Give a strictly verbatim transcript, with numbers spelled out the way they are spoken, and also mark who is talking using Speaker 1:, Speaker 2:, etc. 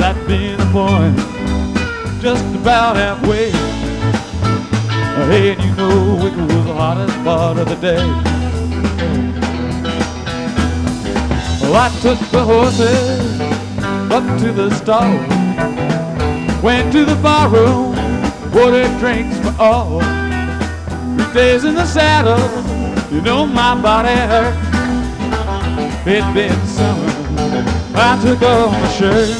Speaker 1: that being the point, just about halfway. Hey, and you know it was the hottest part of the day. Well, I took the horses up to the stall, went to the bar room, ordered drinks for all. Three days in the saddle, you know my body hurt. It'd been summer, I took off my shirt.